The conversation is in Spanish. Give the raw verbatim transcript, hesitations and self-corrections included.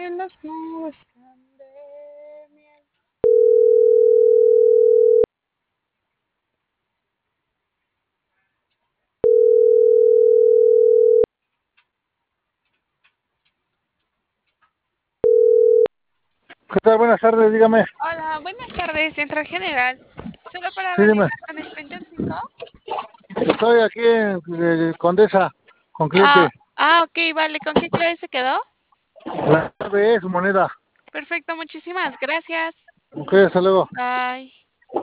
que las nubes sean de miel. ¿Qué tal? Buenas tardes, dígame. Hola, buenas tardes, Central General. Solo para Sí, dime. validar con Sprinter cinco. Estoy aquí en eh, Condesa con Ah, cliente. ah, ok, vale. ¿Con qué clave se quedó? La llave es moneda. Perfecto, muchísimas gracias. Ok, hasta luego. Bye.